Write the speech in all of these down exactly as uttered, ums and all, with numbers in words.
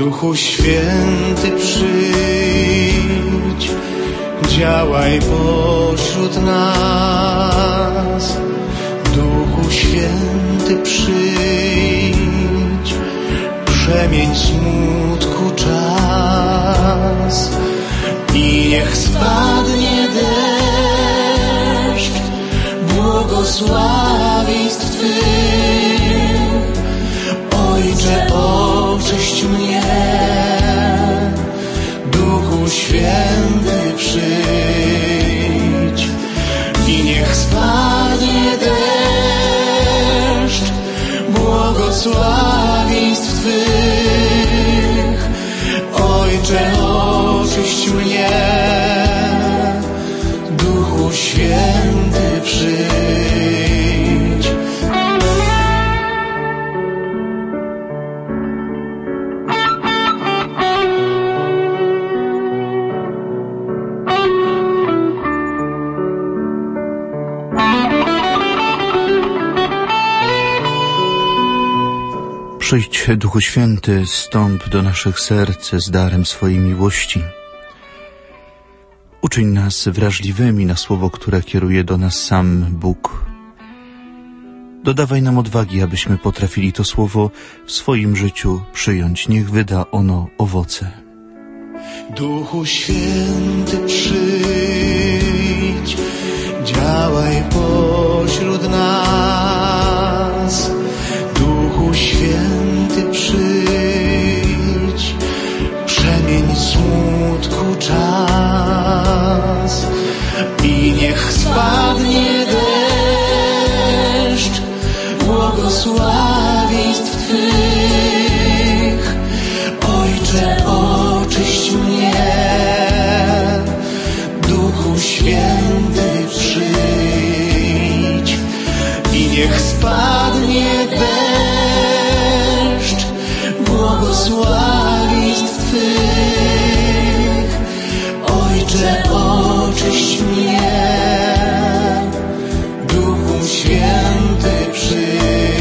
Duchu Święty, przyjdź, działaj pośród nas. Duchu Święty, przyjdź, przemień smutku czas. I niech spadnie deszcz błogosławieństw Twych. Ojcze, oczyść mnie, Duchu Święty, przyjdź. I niech spadnie deszcz błogosławieństw Twych. Ojcze, oczyść mnie, Duchu Święty, przyjdź. Przyjdź, Duchu Święty, stąp do naszych serc z darem swojej miłości. Uczyń nas wrażliwymi na słowo, które kieruje do nas sam Bóg. Dodawaj nam odwagi, abyśmy potrafili to słowo w swoim życiu przyjąć. Niech wyda ono owoce. Duchu Święty, przyjdź, działaj pośród nas. Duchu Święty, przyjdź, przemień smutku czas. I niech spadnie deszcz błogosławieństw Twych. Ojcze, oczyść mnie, Duchu Święty, przyjdź. I niech spadnie deszcz błogosławieństw Twych. Ojcze, oczyść mnie, Duchu Święty, przyjdź.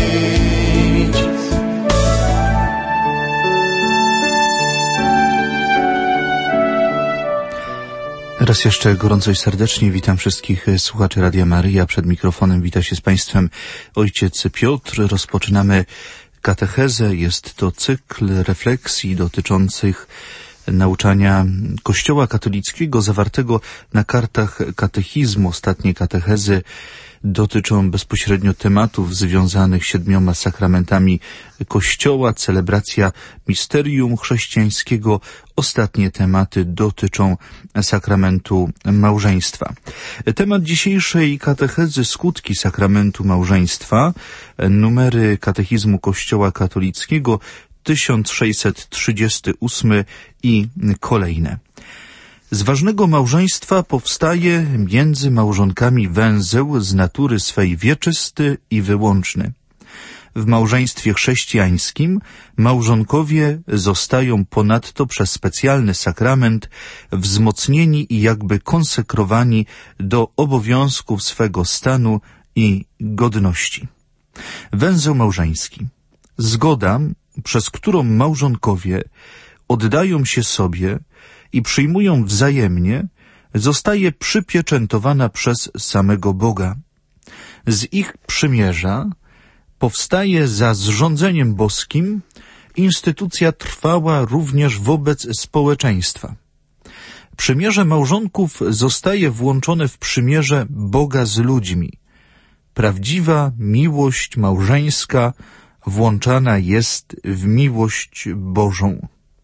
Raz jeszcze gorąco i serdecznie witam wszystkich słuchaczy Radia Maryja. Przed mikrofonem wita się z Państwem ojciec Piotr. Rozpoczynamy katechezę. Jest to cykl refleksji dotyczących nauczania Kościoła katolickiego zawartego na kartach katechizmu. Ostatnie katechezy dotyczą bezpośrednio tematów związanych z siedmioma sakramentami Kościoła, celebracja misterium chrześcijańskiego. Ostatnie tematy dotyczą sakramentu małżeństwa. Temat dzisiejszej katechezy: skutki sakramentu małżeństwa. Numery katechizmu Kościoła katolickiego tysiąc sześćset trzydziesty ósmy i kolejne. Z ważnego małżeństwa powstaje między małżonkami węzeł z natury swej wieczysty i wyłączny. W małżeństwie chrześcijańskim małżonkowie zostają ponadto przez specjalny sakrament wzmocnieni i jakby konsekrowani do obowiązków swego stanu i godności. Węzeł małżeński. Zgoda, przez którą małżonkowie oddają się sobie i przyjmują wzajemnie, zostaje przypieczętowana przez samego Boga. Z ich przymierza powstaje za zrządzeniem boskim instytucja trwała również wobec społeczeństwa. Przymierze małżonków zostaje włączone w przymierze Boga z ludźmi. Prawdziwa miłość małżeńska włączana jest w miłość Bożą.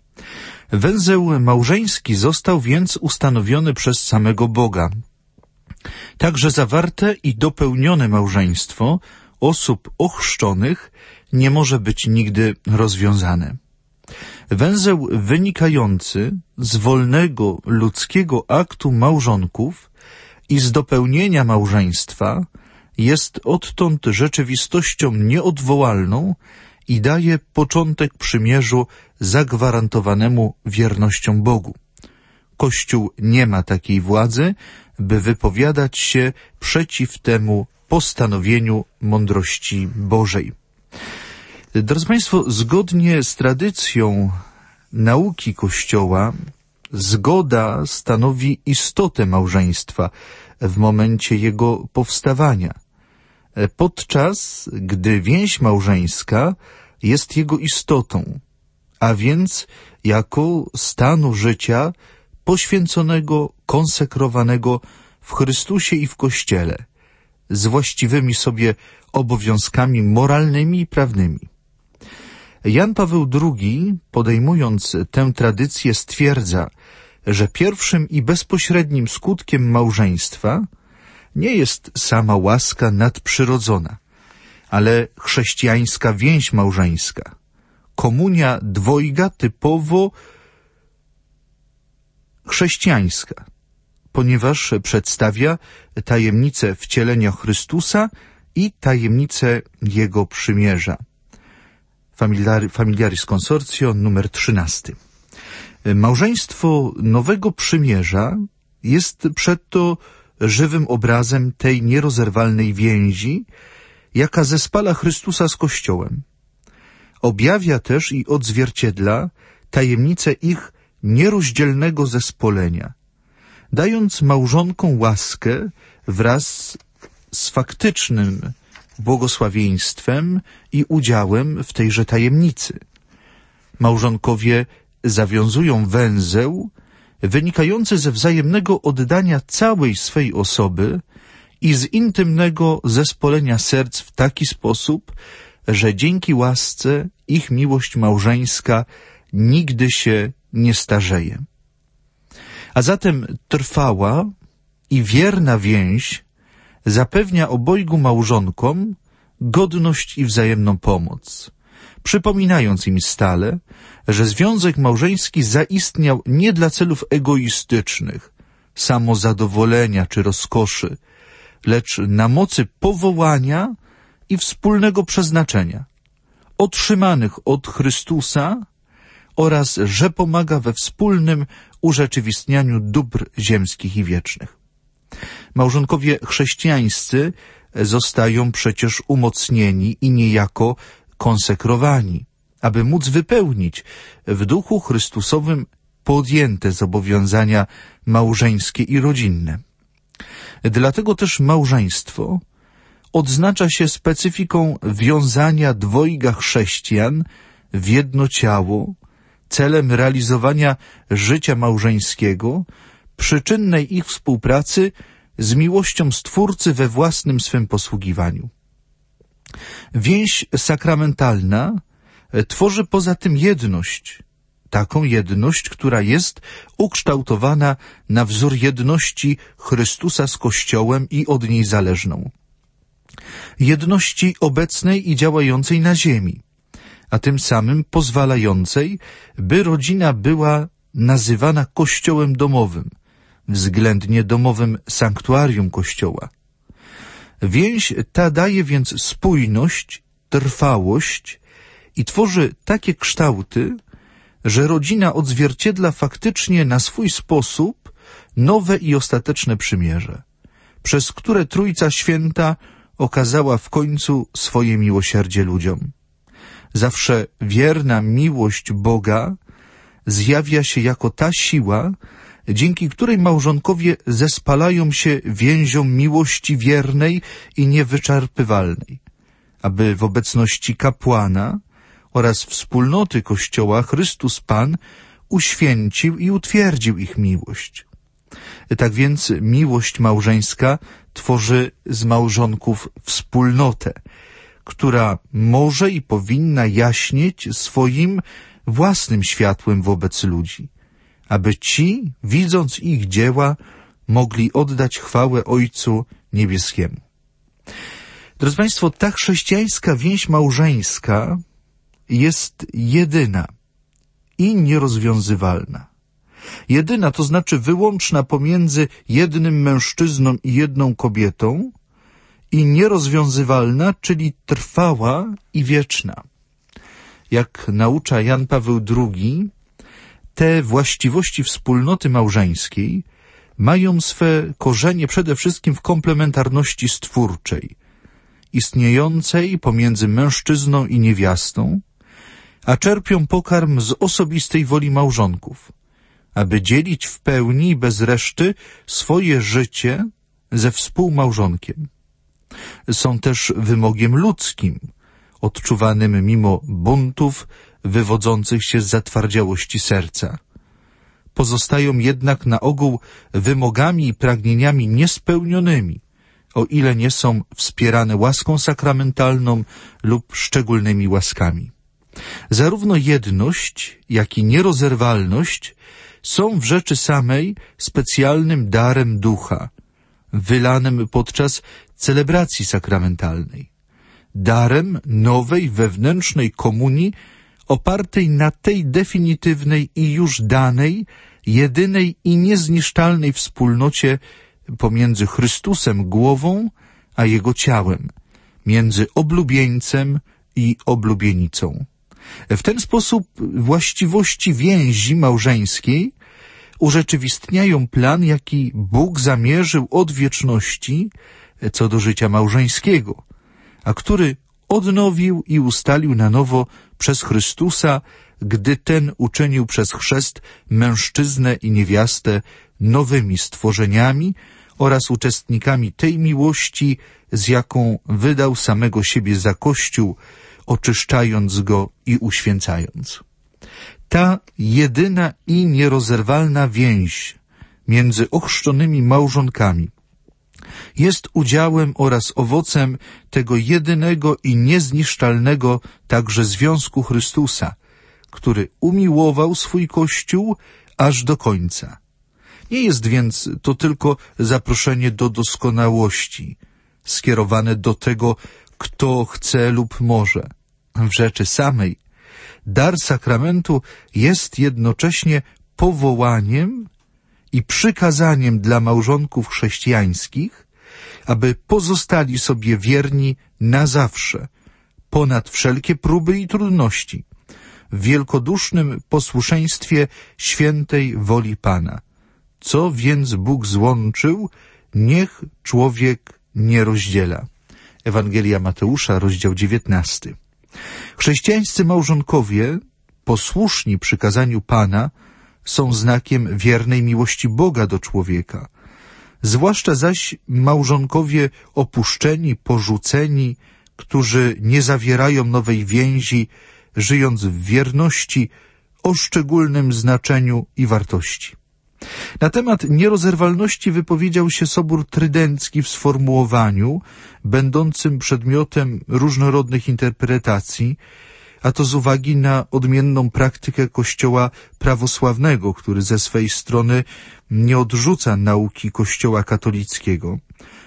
Węzeł małżeński został więc ustanowiony przez samego Boga. Także zawarte i dopełnione małżeństwo osób ochrzczonych nie może być nigdy rozwiązane. Węzeł wynikający z wolnego ludzkiego aktu małżonków i z dopełnienia małżeństwa jest odtąd rzeczywistością nieodwołalną i daje początek przymierzu zagwarantowanemu wiernością Bogu. Kościół nie ma takiej władzy, by wypowiadać się przeciw temu postanowieniu mądrości Bożej. Drodzy Państwo, zgodnie z tradycją nauki Kościoła zgoda stanowi istotę małżeństwa w momencie jego powstawania, podczas gdy więź małżeńska jest jego istotą, a więc jako stanu życia poświęconego, konsekrowanego w Chrystusie i w Kościele, z właściwymi sobie obowiązkami moralnymi i prawnymi. Jan Paweł drugi, podejmując tę tradycję, stwierdza, że pierwszym i bezpośrednim skutkiem małżeństwa nie jest sama łaska nadprzyrodzona, ale chrześcijańska więź małżeńska, komunia dwojga typowo chrześcijańska, ponieważ przedstawia tajemnicę wcielenia Chrystusa i tajemnicę Jego przymierza. Familiari, Familiaris Consortio numer trzynaście. Małżeństwo Nowego Przymierza jest przeto żywym obrazem tej nierozerwalnej więzi, jaka zespala Chrystusa z Kościołem. Objawia też i odzwierciedla tajemnicę ich nierozdzielnego zespolenia, dając małżonkom łaskę wraz z faktycznym błogosławieństwem i udziałem w tejże tajemnicy. Małżonkowie zawiązują węzeł wynikający ze wzajemnego oddania całej swej osoby i z intymnego zespolenia serc w taki sposób, że dzięki łasce ich miłość małżeńska nigdy się nie starzeje. A zatem trwała i wierna więź zapewnia obojgu małżonkom godność i wzajemną pomoc, przypominając im stale, że związek małżeński zaistniał nie dla celów egoistycznych, samozadowolenia czy rozkoszy, lecz na mocy powołania i wspólnego przeznaczenia, otrzymanych od Chrystusa oraz że pomaga we wspólnym urzeczywistnianiu dóbr ziemskich i wiecznych. Małżonkowie chrześcijańscy zostają przecież umocnieni i niejako konsekrowani, aby móc wypełnić w duchu Chrystusowym podjęte zobowiązania małżeńskie i rodzinne. Dlatego też małżeństwo odznacza się specyfiką wiązania dwojga chrześcijan w jedno ciało, celem realizowania życia małżeńskiego, przyczynnej ich współpracy z miłością Stwórcy we własnym swym posługiwaniu. Więź sakramentalna tworzy poza tym jedność, taką jedność, która jest ukształtowana na wzór jedności Chrystusa z Kościołem i od niej zależną. Jedności obecnej i działającej na ziemi, a tym samym pozwalającej, by rodzina była nazywana Kościołem domowym, względnie domowym sanktuarium Kościoła. Więź ta daje więc spójność, trwałość i tworzy takie kształty, że rodzina odzwierciedla faktycznie na swój sposób nowe i ostateczne przymierze, przez które Trójca Święta okazała w końcu swoje miłosierdzie ludziom. Zawsze wierna miłość Boga zjawia się jako ta siła, dzięki której małżonkowie zespalają się więzią miłości wiernej i niewyczerpywalnej, aby w obecności kapłana oraz wspólnoty Kościoła Chrystus Pan uświęcił i utwierdził ich miłość. Tak więc miłość małżeńska tworzy z małżonków wspólnotę, która może i powinna jaśnieć swoim własnym światłem wobec ludzi, aby ci, widząc ich dzieła, mogli oddać chwałę Ojcu Niebieskiemu. Drodzy Państwo, ta chrześcijańska więź małżeńska jest jedyna i nierozwiązywalna. Jedyna, to znaczy wyłączna pomiędzy jednym mężczyzną i jedną kobietą, i nierozwiązywalna, czyli trwała i wieczna. Jak naucza Jan Paweł drugi, te właściwości wspólnoty małżeńskiej mają swe korzenie przede wszystkim w komplementarności stwórczej, istniejącej pomiędzy mężczyzną i niewiastą, a czerpią pokarm z osobistej woli małżonków, aby dzielić w pełni i bez reszty swoje życie ze współmałżonkiem. Są też wymogiem ludzkim, odczuwanym mimo buntów wywodzących się z zatwardziałości serca. Pozostają jednak na ogół wymogami i pragnieniami niespełnionymi, o ile nie są wspierane łaską sakramentalną lub szczególnymi łaskami. Zarówno jedność, jak i nierozerwalność są w rzeczy samej specjalnym darem ducha, wylanym podczas celebracji sakramentalnej. Darem nowej wewnętrznej komunii opartej na tej definitywnej i już danej, jedynej i niezniszczalnej wspólnocie pomiędzy Chrystusem głową a Jego ciałem, między oblubieńcem i oblubienicą. W ten sposób właściwości więzi małżeńskiej urzeczywistniają plan, jaki Bóg zamierzył od wieczności co do życia małżeńskiego, a który odnowił i ustalił na nowo przez Chrystusa, gdy ten uczynił przez chrzest mężczyznę i niewiastę nowymi stworzeniami oraz uczestnikami tej miłości, z jaką wydał samego siebie za Kościół, oczyszczając go i uświęcając. Ta jedyna i nierozerwalna więź między ochrzczonymi małżonkami jest udziałem oraz owocem tego jedynego i niezniszczalnego także związku Chrystusa, który umiłował swój Kościół aż do końca. Nie jest więc to tylko zaproszenie do doskonałości, skierowane do tego, kto chce lub może. W rzeczy samej dar sakramentu jest jednocześnie powołaniem i przykazaniem dla małżonków chrześcijańskich, aby pozostali sobie wierni na zawsze, ponad wszelkie próby i trudności, w wielkodusznym posłuszeństwie świętej woli Pana. Co więc Bóg złączył, niech człowiek nie rozdziela. Ewangelia Mateusza, rozdział dziewiętnasty. Chrześcijańscy małżonkowie, posłuszni przykazaniu Pana, są znakiem wiernej miłości Boga do człowieka. Zwłaszcza zaś małżonkowie opuszczeni, porzuceni, którzy nie zawierają nowej więzi, żyjąc w wierności o szczególnym znaczeniu i wartości. Na temat nierozerwalności wypowiedział się Sobór Trydencki w sformułowaniu będącym przedmiotem różnorodnych interpretacji, a to z uwagi na odmienną praktykę Kościoła prawosławnego, który ze swej strony nie odrzuca nauki Kościoła katolickiego.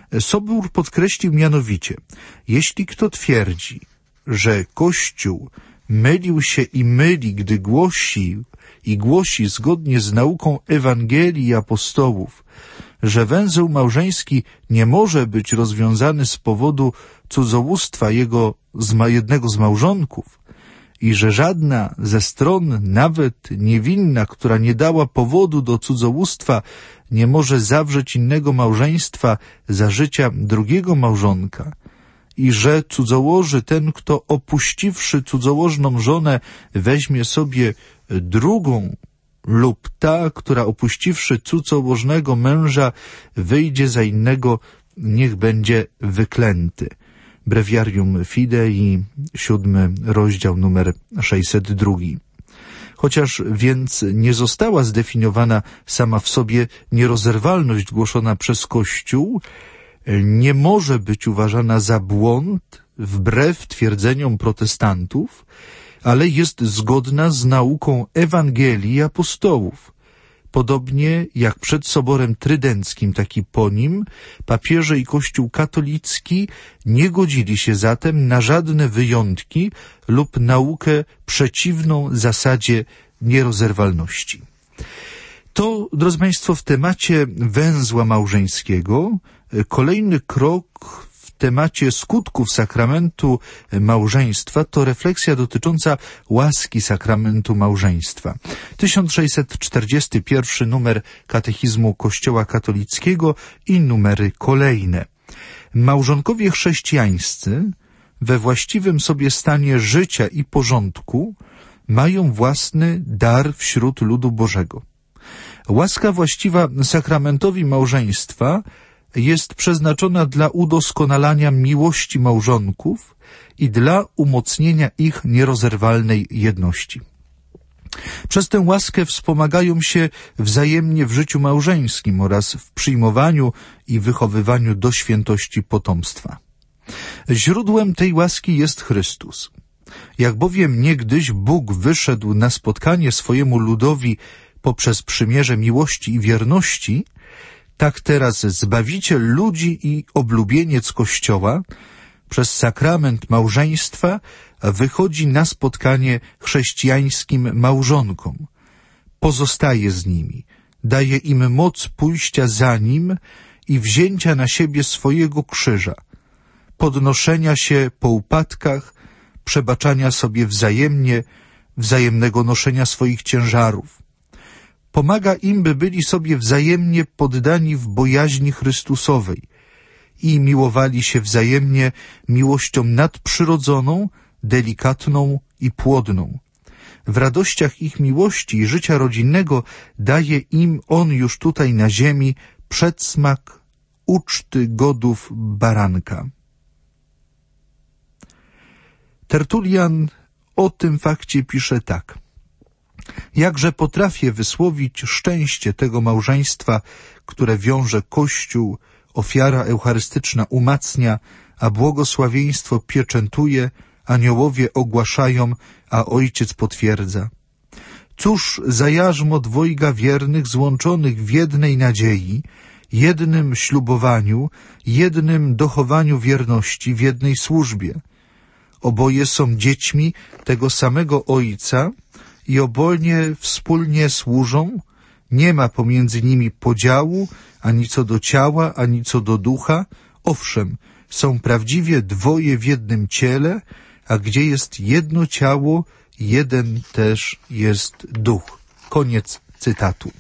Sobór podkreślił mianowicie, jeśli kto twierdzi, że Kościół mylił się i myli, gdy głosił i głosi zgodnie z nauką Ewangelii i apostołów, że węzeł małżeński nie może być rozwiązany z powodu cudzołóstwa jego z ma jednego z małżonków i że żadna ze stron, nawet niewinna, która nie dała powodu do cudzołóstwa, nie może zawrzeć innego małżeństwa za życia drugiego małżonka, i że cudzołoży ten, kto opuściwszy cudzołożną żonę weźmie sobie drugą, lub ta, która opuściwszy cudzołożnego męża wyjdzie za innego, niech będzie wyklęty. Breviarium Fidei, siódmy rozdział, numer sześćset dwa. Chociaż więc nie została zdefiniowana sama w sobie nierozerwalność głoszona przez Kościół, nie może być uważana za błąd wbrew twierdzeniom protestantów, ale jest zgodna z nauką Ewangelii i apostołów. Podobnie jak przed Soborem Trydenckim, tak i po nim papieże i Kościół katolicki nie godzili się zatem na żadne wyjątki lub naukę przeciwną zasadzie nierozerwalności. To, drodzy Państwo, w temacie węzła małżeńskiego kolejny krok w temacie skutków sakramentu małżeństwa to refleksja dotycząca łaski sakramentu małżeństwa. tysiąc sześćset czterdziesty pierwszy numer Katechizmu Kościoła katolickiego i numery kolejne. Małżonkowie chrześcijańscy we właściwym sobie stanie życia i porządku mają własny dar wśród ludu Bożego. Łaska właściwa sakramentowi małżeństwa jest przeznaczona dla udoskonalania miłości małżonków i dla umocnienia ich nierozerwalnej jedności. Przez tę łaskę wspomagają się wzajemnie w życiu małżeńskim oraz w przyjmowaniu i wychowywaniu do świętości potomstwa. Źródłem tej łaski jest Chrystus. Jak bowiem niegdyś Bóg wyszedł na spotkanie swojemu ludowi poprzez przymierze miłości i wierności, tak teraz Zbawiciel ludzi i oblubieniec Kościoła przez sakrament małżeństwa wychodzi na spotkanie chrześcijańskim małżonkom, pozostaje z nimi, daje im moc pójścia za Nim i wzięcia na siebie swojego krzyża, podnoszenia się po upadkach, przebaczania sobie wzajemnie, wzajemnego noszenia swoich ciężarów. Pomaga im, by byli sobie wzajemnie poddani w bojaźni Chrystusowej i miłowali się wzajemnie miłością nadprzyrodzoną, delikatną i płodną. W radościach ich miłości i życia rodzinnego daje im On już tutaj na ziemi przedsmak uczty godów baranka. Tertulian o tym fakcie pisze tak. Jakże potrafię wysłowić szczęście tego małżeństwa, które wiąże Kościół, ofiara eucharystyczna umacnia, a błogosławieństwo pieczętuje, aniołowie ogłaszają, a Ojciec potwierdza. Cóż za jarzmo dwojga wiernych złączonych w jednej nadziei, jednym ślubowaniu, jednym dochowaniu wierności w jednej służbie. Oboje są dziećmi tego samego Ojca i oboje wspólnie służą, nie ma pomiędzy nimi podziału, ani co do ciała, ani co do ducha. Owszem, są prawdziwie dwoje w jednym ciele, a gdzie jest jedno ciało, jeden też jest duch. Koniec cytatu.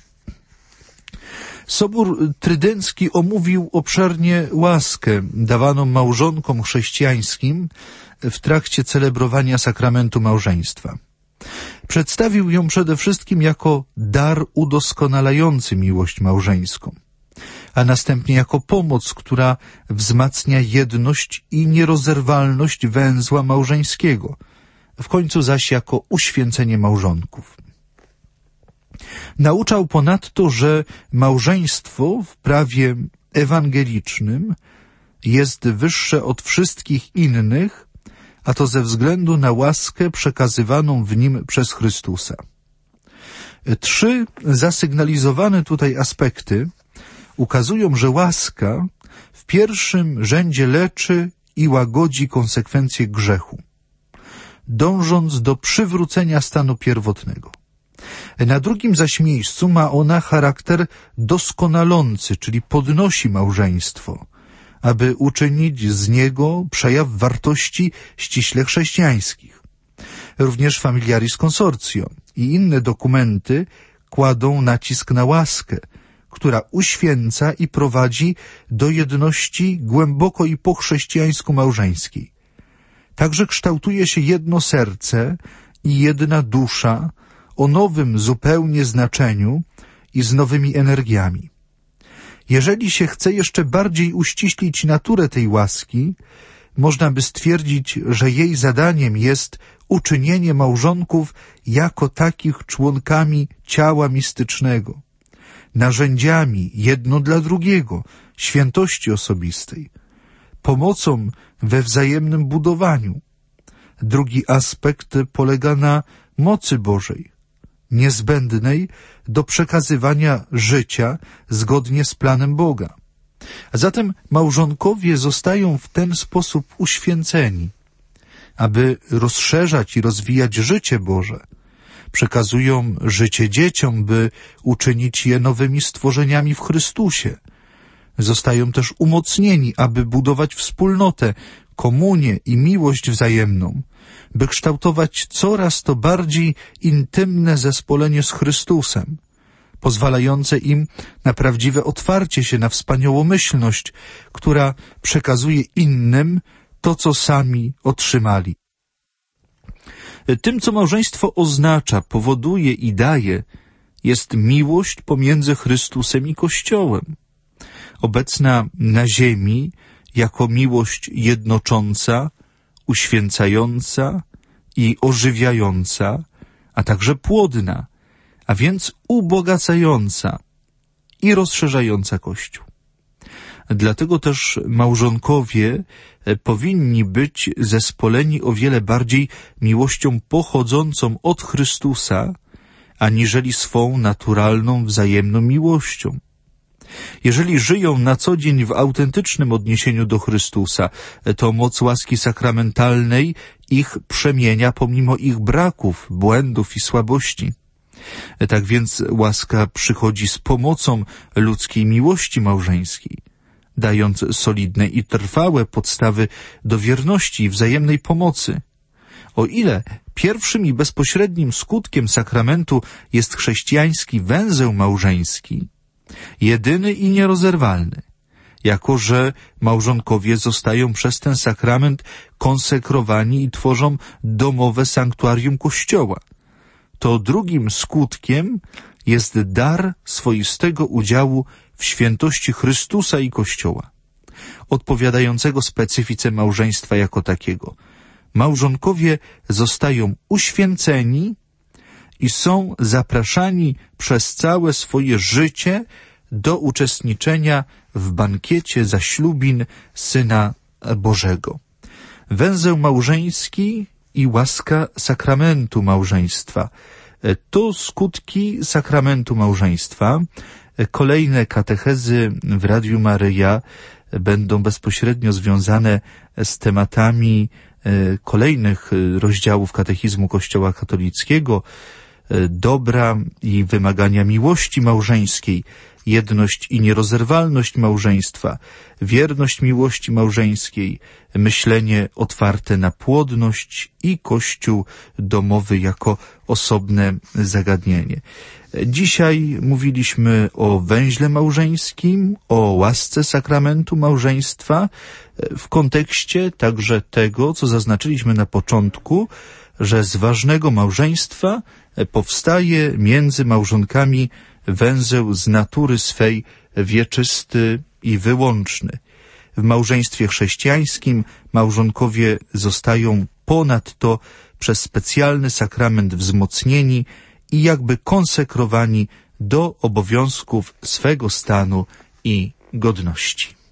Sobór Trydencki omówił obszernie łaskę dawaną małżonkom chrześcijańskim w trakcie celebrowania sakramentu małżeństwa. Przedstawił ją przede wszystkim jako dar udoskonalający miłość małżeńską, a następnie jako pomoc, która wzmacnia jedność i nierozerwalność węzła małżeńskiego, w końcu zaś jako uświęcenie małżonków. Nauczał ponadto, że małżeństwo w prawie ewangelicznym jest wyższe od wszystkich innych, a to ze względu na łaskę przekazywaną w nim przez Chrystusa. Trzy zasygnalizowane tutaj aspekty ukazują, że łaska w pierwszym rzędzie leczy i łagodzi konsekwencje grzechu, dążąc do przywrócenia stanu pierwotnego. Na drugim zaś miejscu ma ona charakter doskonalący, czyli podnosi małżeństwo, aby uczynić z niego przejaw wartości ściśle chrześcijańskich. Również Familiaris Consortio i inne dokumenty kładą nacisk na łaskę, która uświęca i prowadzi do jedności głęboko i po chrześcijańsku małżeńskiej. Także kształtuje się jedno serce i jedna dusza o nowym zupełnie znaczeniu i z nowymi energiami. Jeżeli się chce jeszcze bardziej uściślić naturę tej łaski, można by stwierdzić, że jej zadaniem jest uczynienie małżonków jako takich członkami ciała mistycznego, narzędziami jedno dla drugiego, świętości osobistej, pomocą we wzajemnym budowaniu. Drugi aspekt polega na mocy Bożej, niezbędnej do przekazywania życia zgodnie z planem Boga. A zatem małżonkowie zostają w ten sposób uświęceni, aby rozszerzać i rozwijać życie Boże. Przekazują życie dzieciom, by uczynić je nowymi stworzeniami w Chrystusie. Zostają też umocnieni, aby budować wspólnotę, komunię i miłość wzajemną, by kształtować coraz to bardziej intymne zespolenie z Chrystusem, pozwalające im na prawdziwe otwarcie się na wspaniałomyślność, która przekazuje innym to, co sami otrzymali. Tym, co małżeństwo oznacza, powoduje i daje, jest miłość pomiędzy Chrystusem i Kościołem. Obecna na ziemi jako miłość jednocząca, uświęcająca i ożywiająca, a także płodna, a więc ubogacająca i rozszerzająca Kościół. Dlatego też małżonkowie powinni być zespoleni o wiele bardziej miłością pochodzącą od Chrystusa, aniżeli swą naturalną, wzajemną miłością. Jeżeli żyją na co dzień w autentycznym odniesieniu do Chrystusa, to moc łaski sakramentalnej ich przemienia pomimo ich braków, błędów i słabości. Tak więc łaska przychodzi z pomocą ludzkiej miłości małżeńskiej, dając solidne i trwałe podstawy do wierności i wzajemnej pomocy. O ile pierwszym i bezpośrednim skutkiem sakramentu jest chrześcijański węzeł małżeński, jedyny i nierozerwalny, jako że małżonkowie zostają przez ten sakrament konsekrowani i tworzą domowe sanktuarium Kościoła, to drugim skutkiem jest dar swoistego udziału w świętości Chrystusa i Kościoła, odpowiadającego specyfice małżeństwa jako takiego. Małżonkowie zostają uświęceni i są zapraszani przez całe swoje życie do uczestniczenia w bankiecie zaślubin Syna Bożego. Węzeł małżeński i łaska sakramentu małżeństwa to skutki sakramentu małżeństwa. Kolejne katechezy w Radiu Maryja będą bezpośrednio związane z tematami kolejnych rozdziałów katechizmu Kościoła katolickiego, dobra i wymagania miłości małżeńskiej, jedność i nierozerwalność małżeństwa, wierność miłości małżeńskiej, myślenie otwarte na płodność i Kościół domowy jako osobne zagadnienie. Dzisiaj mówiliśmy o węźle małżeńskim, o łasce sakramentu małżeństwa w kontekście także tego, co zaznaczyliśmy na początku, że z ważnego małżeństwa powstaje między małżonkami węzeł z natury swej wieczysty i wyłączny. W małżeństwie chrześcijańskim małżonkowie zostają ponadto przez specjalny sakrament wzmocnieni i jakby konsekrowani do obowiązków swego stanu i godności.